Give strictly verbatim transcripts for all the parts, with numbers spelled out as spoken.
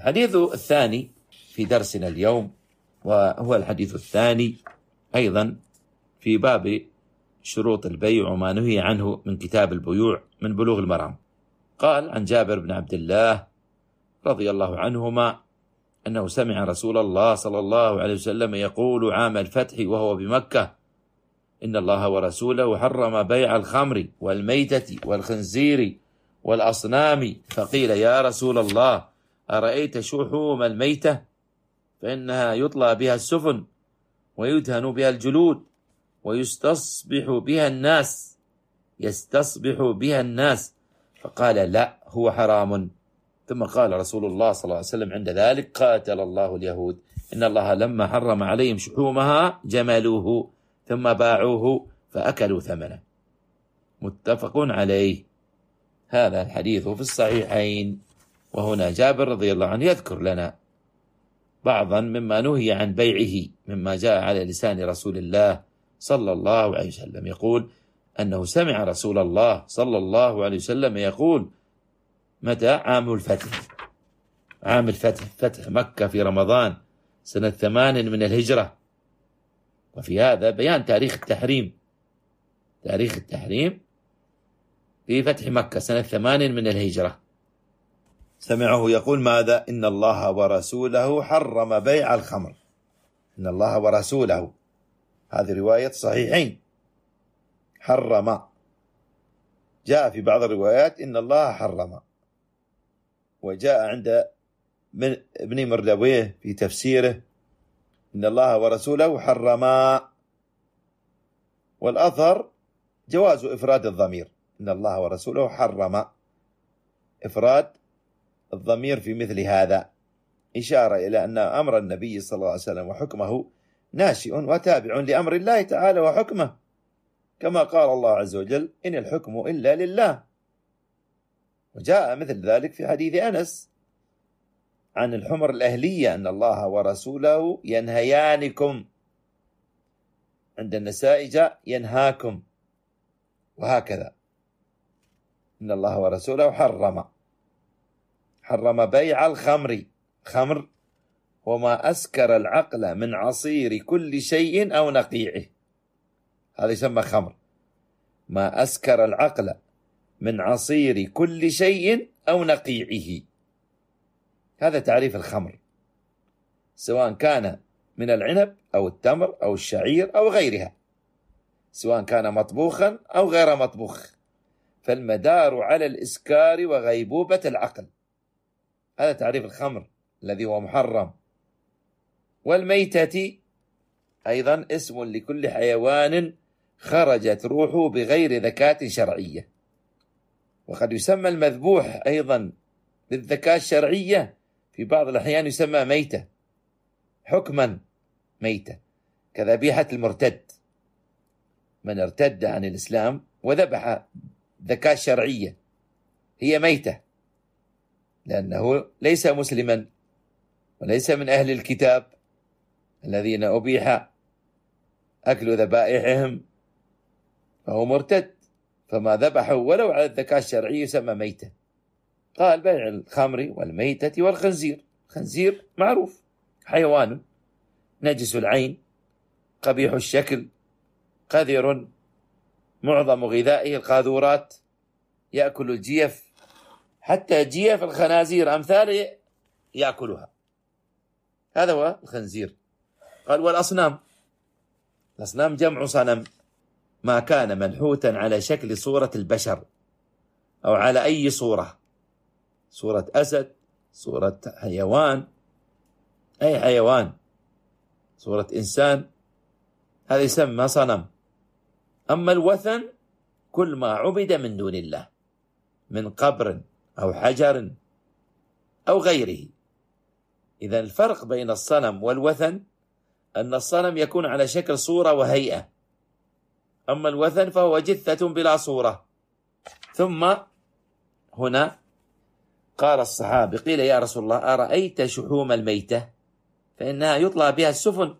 الحديث الثاني في درسنا اليوم وهو الحديث الثاني أيضا في باب شروط البيع وما نهي عنه من كتاب البيوع من بلوغ المرام. قال عن جابر بن عبد الله رضي الله عنهما أنه سمع رسول الله صلى الله عليه وسلم يقول عام الفتح وهو بمكة: إن الله ورسوله حرم بيع الخمر والميتة والخنزير والأصنام. فقيل: يا رسول الله، أرأيت شحوم الميتة فإنها يطلى بها السفن ويدهن بها الجلود ويستصبح بها الناس يستصبح بها الناس فقال: لا، هو حرام. ثم قال رسول الله صلى الله عليه وسلم عند ذلك: قاتل الله اليهود، إن الله لما حرم عليهم شحومها جملوه ثم باعوه فأكلوا ثمنه. متفق عليه. هذا الحديث في الصحيحين. وهنا جابر رضي الله عنه يذكر لنا بعضا مما نهي عن بيعه مما جاء على لسان رسول الله صلى الله عليه وسلم، يقول أنه سمع رسول الله صلى الله عليه وسلم يقول: متى؟ عام الفتح، عام الفتح، فتح مكة في رمضان سنة ثمان من الهجرة. وفي هذا بيان تاريخ التحريم، تاريخ التحريم في فتح مكة سنة ثمان من الهجرة. سمعه يقول ماذا؟ إن الله ورسوله حرم بيع الخمر. إن الله ورسوله، هذه رواية صحيحين، حرم. جاء في بعض الروايات إن الله حرم، وجاء عند ابن مردويه في تفسيره إن الله ورسوله حرما. والأظهر جواز إفراد الضمير، إن الله ورسوله حرم، إفراد الضمير في مثل هذا إشارة إلى أن أمر النبي صلى الله عليه وسلم وحكمه ناشئ وتابع لأمر الله تعالى وحكمه، كما قال الله عز وجل: إن الحكم إلا لله. وجاء مثل ذلك في حديث أنس عن الحمر الأهلية أن الله ورسوله ينهيانكم، عند النساء جاء ينهاكم، وهكذا. إن الله ورسوله حرم حرم بيع الخمر. خمر وما أسكر العقل من عصير كل شيء أو نقيعه، هذا يسمى خمر. ما أسكر العقل من عصير كل شيء أو نقيعه، هذا تعريف الخمر، سواء كان من العنب أو التمر أو الشعير أو غيرها، سواء كان مطبوخا أو غير مطبوخ، فالمدار على الإسكار وغيبوبة العقل، هذا تعريف الخمر الذي هو محرم. والميتة أيضا اسم لكل حيوان خرجت روحه بغير ذكاة شرعية. وقد يسمى المذبوح أيضا بالذكاة الشرعية، في بعض الأحيان يسمى ميتة حكما، ميتة كذبيحة المرتد، من ارتد عن الإسلام وذبح ذكاة شرعية هي ميتة، لأنه ليس مسلما وليس من أهل الكتاب الذين أبيح أكل ذبائحهم، فهو مرتد، فما ذبحه ولو على الذكاة الشرعية يسمى ميتة. قال: بيع الخمر والميتة والخنزير. خنزير معروف، حيوان نجس العين قبيح الشكل قذر، معظم غذائه القاذورات، يأكل الجيف، حتى جيف الخنازير أمثاله يأكلها، هذا هو الخنزير. قال: والأصنام. الأصنام جمع صنم، ما كان منحوتا على شكل صورة البشر أو على أي صورة، صورة أسد، صورة حيوان، أي حيوان، صورة إنسان، هذا يسمى صنم. أما الوثن كل ما عبد من دون الله من قبر أو حجر أو غيره. إذا الفرق بين الصنم والوثن أن الصنم يكون على شكل صورة وهيئة، أما الوثن فهو جثة بلا صورة. ثم هنا قال الصحابي: قيل يا رسول الله، أرأيت شحوم الميتة فإنها يطلى بها السفن.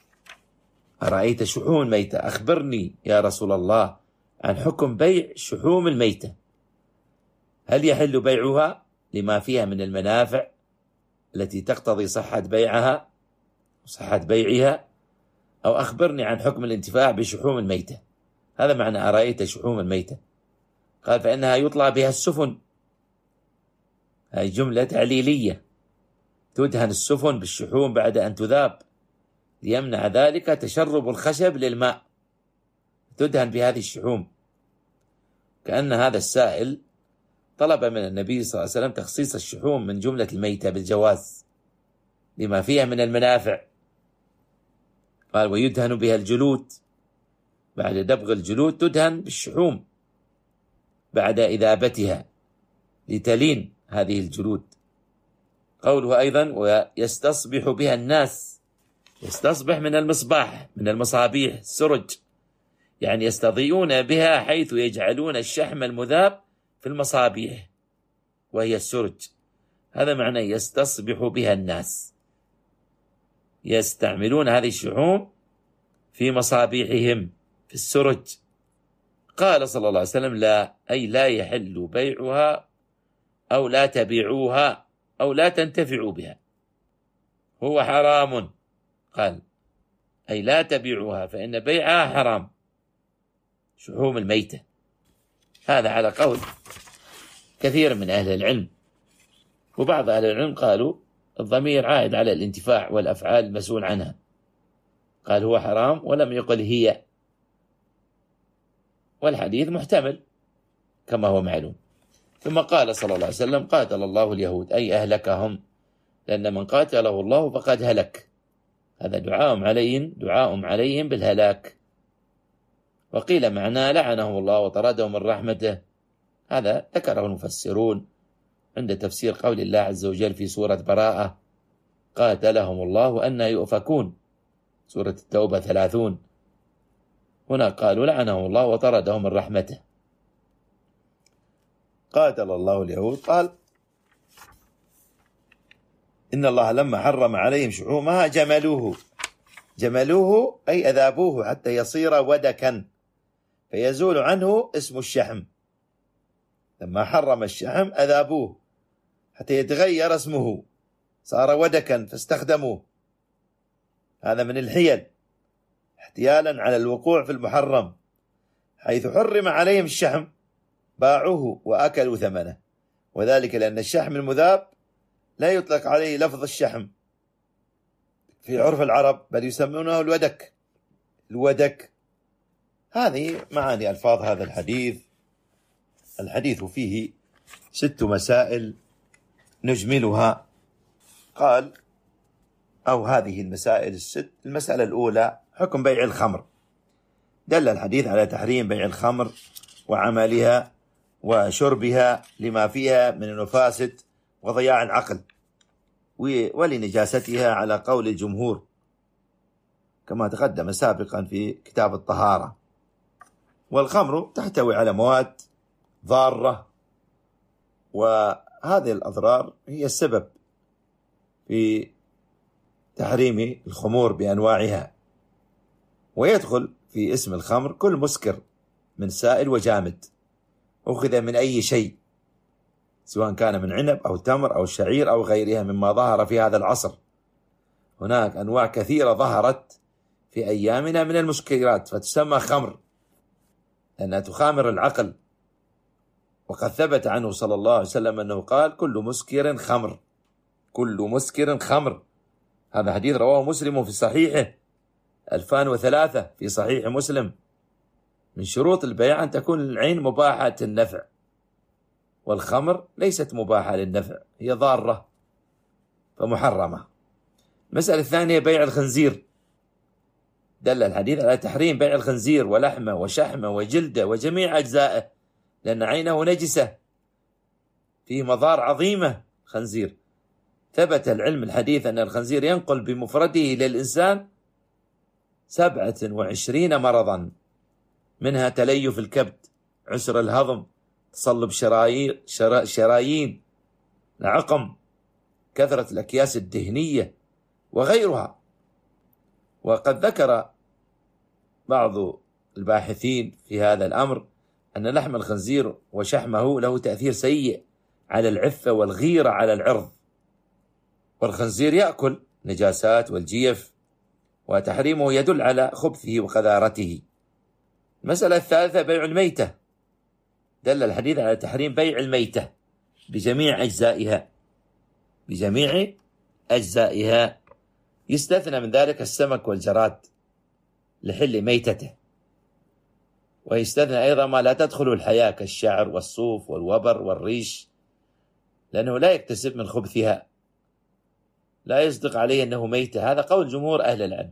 أرأيت شحوم الميتة، أخبرني يا رسول الله عن حكم بيع شحوم الميتة، هل يحل بيعها لما فيها من المنافع التي تقتضي صحة بيعها وصحة بيعها، أو أخبرني عن حكم الانتفاع بشحوم الميتة. هذا معنى أرأيت شحوم الميتة. قال فإنها يطلع بها السفن، هذه جملة تعليلية، تدهن السفن بالشحوم بعد أن تذاب ليمنع ذلك تشرب الخشب للماء، تدهن بهذه الشحوم. كأن هذا السائل طلب من النبي صلى الله عليه وسلم تخصيص الشحوم من جملة الميتة بالجواز لما فيها من المنافع. قال ويدهن بها الجلود، بعد دبغ الجلود تدهن بالشحوم بعد إذابتها لتلين هذه الجلود. قوله أيضا ويستصبح بها الناس، يستصبح من المصباح، من المصابيح السرج، يعني يستضيئون بها حيث يجعلون الشحم المذاب في المصابيح وهي السرج. هذا معنى يستصبح بها الناس، يستعملون هذه الشحوم في مصابيحهم في السرج. قال صلى الله عليه وسلم لا، أي لا يحل بيعها أو لا تبيعوها أو لا تنتفعوا بها، هو حرام. قال أي لا تبيعوها فإن بيعها حرام، شحوم الميتة. هذا على قول كثير من أهل العلم، وبعض أهل العلم قالوا الضمير عائد على الانتفاع والأفعال المسؤول عنها، قال هو حرام ولم يقل هي، والحديث محتمل كما هو معلوم. ثم قال صلى الله عليه وسلم قاتل الله اليهود، أي أهلكهم، لأن من قاتله الله فقد هلك. هذا دعاء عليهم دعاء عليهم بالهلاك. وقيل معناه لعنهم الله وطردهم من رحمته، هذا ذكره المفسرون عند تفسير قول الله عز وجل في سورة براءة قاتلهم الله أن يؤفكون، سورة التوبة ثلاثون. هنا قالوا لعنهم الله وطردهم من رحمته. قاتل الله اليهود، قال إن الله لما حرم عليهم شحومها جملوه، جملوه أي أذابوه حتى يصير ودكا فيزول عنه اسم الشحم. لما حرم الشحم أذابوه حتى يتغير اسمه، صار ودكا فاستخدموه. هذا من الحيل احتيالا على الوقوع في المحرم، حيث حرم عليهم الشحم باعوه وأكلوا ثمنه، وذلك لأن الشحم المذاب لا يطلق عليه لفظ الشحم في عرف العرب، بل يسمونه الودك. الودك هذه معاني ألفاظ هذا الحديث. الحديث فيه ست مسائل نجملها. قال أو هذه المسائل الست. المسألة الأولى حكم بيع الخمر. دل الحديث على تحريم بيع الخمر وعملها وشربها لما فيها من المفاسد وضياع العقل ولنجاستها على قول الجمهور كما تقدم سابقا في كتاب الطهارة. والخمر تحتوي على مواد ضارة، وهذه الأضرار هي السبب في تحريم الخمور بأنواعها. ويدخل في اسم الخمر كل مسكر من سائل وجامد أخذ من أي شيء، سواء كان من عنب أو تمر أو شعير أو غيرها مما ظهر في هذا العصر. هناك أنواع كثيرة ظهرت في أيامنا من المسكرات فتسمى خمر لأنها تخامر العقل. وقد ثبت عنه صلى الله عليه وسلم أنه قال كل مسكر خمر، كل مسكر خمر. هذا حديث رواه مسلم في صحيحه ألفان وثلاثة في صحيح مسلم. من شروط البيع أن تكون العين مباحة النفع، والخمر ليست مباحة للنفع، هي ضارة فمحرمة. المسألة الثانية بيع الخنزير. دل الحديث على تحريم بيع الخنزير ولحمه وشحمه وجلده وجميع أجزائه، لأن عينه نجسة، فيه مضار عظيمة خنزير. ثبت العلم الحديث أن الخنزير ينقل بمفرده للإنسان سبعة وعشرين مرضا، منها تليف الكبد، عسر الهضم، تصلب شرايين, شرايين العقم، كثرة الأكياس الدهنية وغيرها. وقد ذكر بعض الباحثين في هذا الأمر أن لحم الخنزير وشحمه له تأثير سيء على العفة والغيرة على العرض والخنزير يأكل نجاسات والجيف، وتحريمه يدل على خبثه وقذارته. المسألة الثالثة بيع الميتة، دل الحديث على تحريم بيع الميتة بجميع أجزائها بجميع أجزائها يستثنى من ذلك السمك والجراد لحل ميتته، ويستثنى أيضا ما لا تدخل الحياة كالشعر والصوف والوبر والريش، لأنه لا يكتسب من خبثها، لا يصدق عليه أنه ميتة. هذا قول جمهور أهل العلم.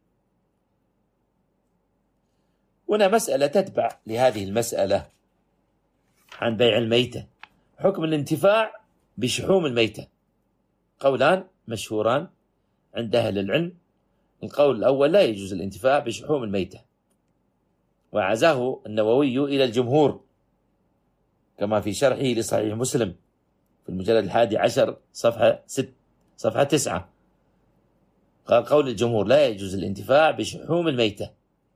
هنا مسألة تتبع لهذه المسألة عن بيع الميتة، حكم الانتفاع بشحوم الميتة. قولان مشهوران عند أهل العلم. القول الأول لا يجوز الانتفاع بشحوم الميتة، وعزاه النووي إلى الجمهور كما في شرحه لصحيح مسلم في المجلد الحادي عشر صفحة ست صفحة تسعة. قال قول الجمهور لا يجوز الانتفاع بشحوم الميتة.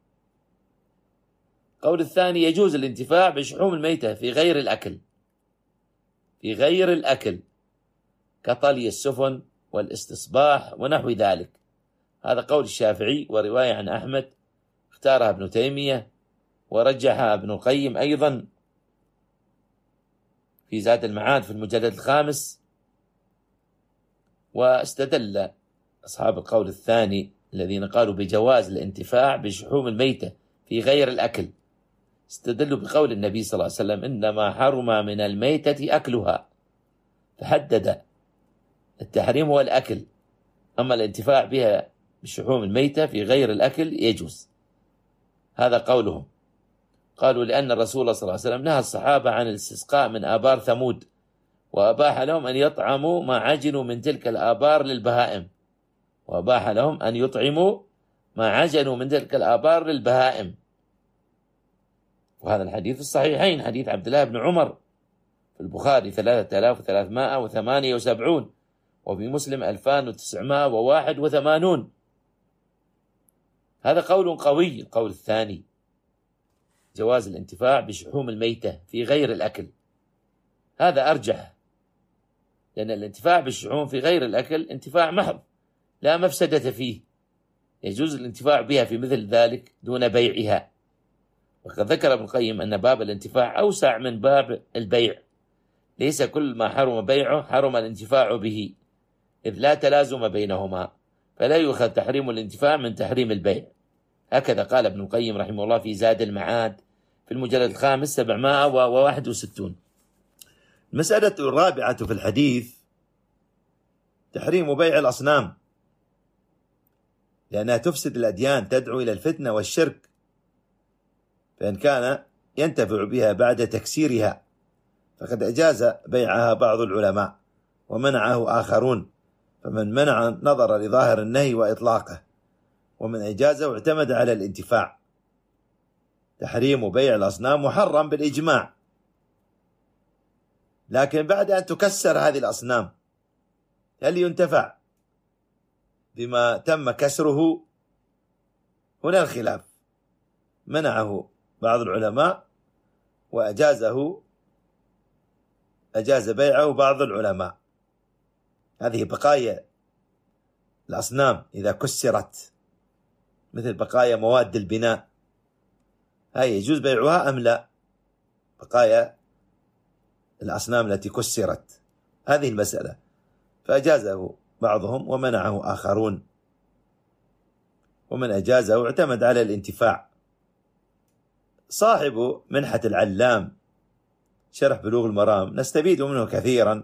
قول الثاني يجوز الانتفاع بشحوم الميتة في غير الأكل في غير الأكل كطلي السفن والاستصباح ونحو ذلك. هذا قول الشافعي، ورواية عن أحمد اختارها ابن تيمية ورجحها ابن القيم أيضا في زاد المعاد في المجلد الخامس. واستدل أصحاب القول الثاني الذين قالوا بجواز الانتفاع بشحوم الميتة في غير الأكل، استدلوا بقول النبي صلى الله عليه وسلم إنما حرم من الميتة أكلها، فحدد التحريم هو الأكل، أما الانتفاع بها بشحوم الميتة في غير الأكل يجوز. هذا قولهم. قالوا لأن الرسول صلى الله عليه وسلم نهى الصحابة عن الاستسقاء من آبار ثمود، وأباح لهم أن يطعموا ما عجنوا من تلك الآبار للبهائم وأباح لهم أن يطعموا ما عجنوا من تلك الآبار للبهائم. وهذا الحديث في الصحيحين، حديث عبد الله بن عمر في البخاري ثلاثة آلاف وثلاثمائة وثمانية وسبعون، وفي مسلم ألفان وتسعمائة وواحد وثمانون. هذا قول قوي. القول الثاني جواز الانتفاع بشحوم الميتة في غير الأكل، هذا أرجح، لأن الانتفاع بالشحوم في غير الأكل انتفاع محض لا مفسدة فيه، يجوز الانتفاع بها في مثل ذلك دون بيعها. وقد ذكر ابن القيم أن باب الانتفاع أوسع من باب البيع، ليس كل ما حرم بيعه حرم الانتفاع به، إذ لا تلازم بينهما، فلا يؤخذ تحريم الانتفاع من تحريم البيع. هكذا قال ابن القيم رحمه الله في زاد المعاد في المجلد الخامس سبعمائة وواحد وستون. المسألة الرابعة في الحديث تحريم بيع الأصنام، لأنها تفسد الأديان، تدعو إلى الفتنة والشرك، فإن كان ينتفع بها بعد تكسيرها فقد أجاز بيعها بعض العلماء ومنعه آخرون، فمن منع نظر لظاهر النهي وإطلاقه، ومن أجازه واعتمد على الانتفاع. تحريم بيع الأصنام محرم بالإجماع، لكن بعد أن تكسر هذه الأصنام هل ينتفع بما تم كسره؟ هنا الخلاف. منعه بعض العلماء وأجازه أجاز بيعه بعض العلماء. هذه بقايا الأصنام إذا كسرت مثل بقايا مواد البناء، هاي يجوز بيعها أم لا؟ بقايا الأصنام التي كسرت، هذه المسألة، فأجازه بعضهم ومنعه آخرون، ومن أجازه اعتمد على الانتفاع. صاحب منحة العلام شرح بلوغ المرام نستفيد منه كثيرا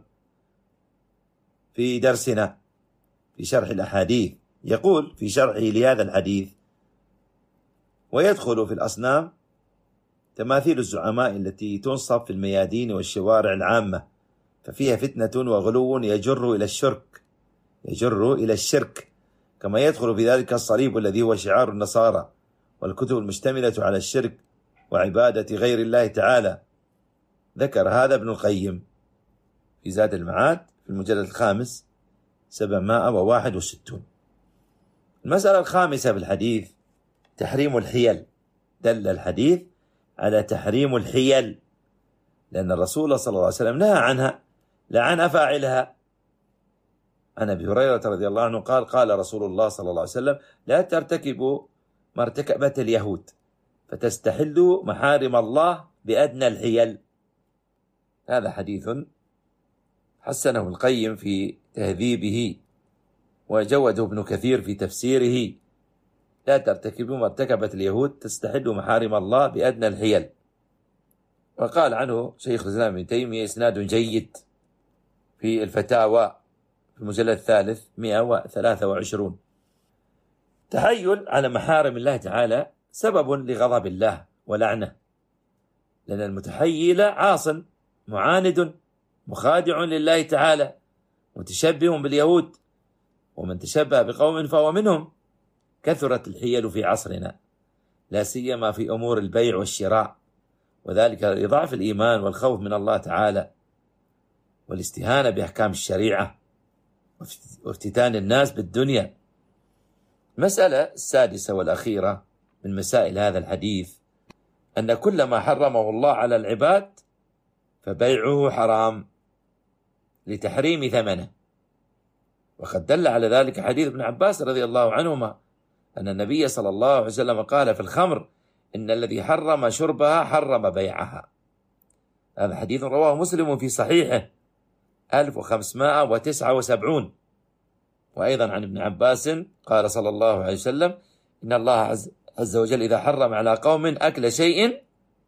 في درسنا في شرح الأحاديث. يقول في شرحه لهذا الحديث: ويدخل في الأصنام تماثيل الزعماء التي تنصب في الميادين والشوارع العامة، ففيها فتنة وغلو يجر إلى الشرك يجر إلى الشرك كما يدخل في ذلك الصليب الذي هو شعار النصارى، والكتب المشتملة على الشرك وعبادة غير الله تعالى. ذكر هذا ابن القيم في زاد المعاد في المجلد الخامس سبعمائة وواحد وستون. المسألة الخامسة في الحديث تحريم الحيل. دل الحديث على تحريم الحيل، لأن الرسول صلى الله عليه وسلم نهى عنها، لعن فاعلها. عن أبي هريرة رضي الله عنه قال قال رسول الله صلى الله عليه وسلم لا ترتكبوا ما ارتكبت اليهود فتستحلوا محارم الله بأدنى الحيل. هذا حديث حسنه القيم في تهذيبه وجوده ابن كثير في تفسيره. لا ترتكبوا ما ارتكبت اليهود تستحلوا محارم الله بأدنى الحيل. وقال عنه شيخ الإسلام ابن تيمية إسناد جيد في الفتاوى في المجلد الثالث مئة وثلاثة وعشرين. تحيل على محارم الله تعالى سبب لغضب الله ولعنه، لأن المتحيل عاص معاند مخادع لله تعالى متشبه باليهود، ومن تشبه بقوم فهو منهم. كثرت الحيل في عصرنا لا سيما في أمور البيع والشراء، وذلك لضعف الإيمان والخوف من الله تعالى والاستهانة بأحكام الشريعة وافتتان الناس بالدنيا. المسألة السادسة والأخيرة من مسائل هذا الحديث أن كل ما حرمه الله على العباد فبيعه حرام لتحريم ثمنه. وقد دل على ذلك حديث ابن عباس رضي الله عنهما أن النبي صلى الله عليه وسلم قال في الخمر إن الذي حرم شربها حرم بيعها. هذا حديث رواه مسلم في صحيحه ألف وخمسمائة وتسعة وسبعين. وأيضا عن ابن عباس قال صلى الله عليه وسلم إن الله عز, عز وجل إذا حرم على قوم أكل شيء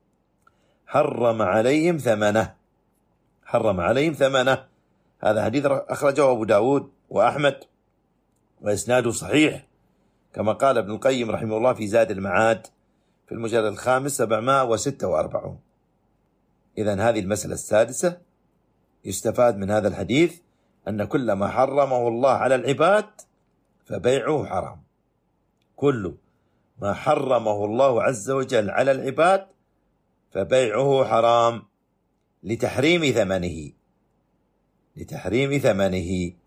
حرم عليهم ثمنه حرم عليهم ثمنه. هذا حديث أخرجه أبو داود وأحمد وإسناده صحيح، كما قال ابن القيم رحمه الله في زاد المعاد في المجلد الخامس سبعمائة وستة وأربعين. إذن هذه المسألة السادسة يستفاد من هذا الحديث أن كل ما حرمه الله على العباد فبيعه حرام. كل ما حرمه الله عز وجل على العباد فبيعه حرام لتحريم ثمنه لتحريم ثمنه